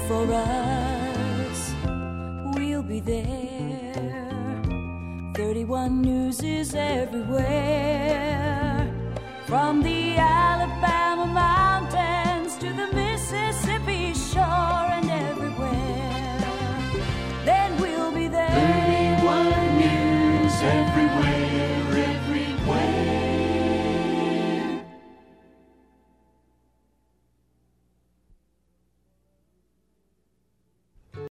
for us, we'll be there. 31 News is everywhere, from the Alabama mountains to the Mississippi shore and everywhere. Then we'll be there. 31 News everywhere.